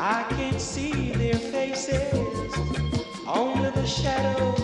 I can't see their faces, only the shadows